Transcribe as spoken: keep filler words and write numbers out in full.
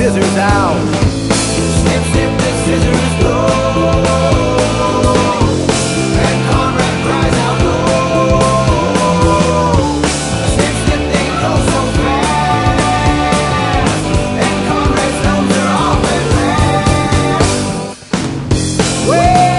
scissors out. Snip, snip, the scissors go. And Conrad cries out, no. Snip, snip, they go so fast. And Conrad's nose are off at last. Well,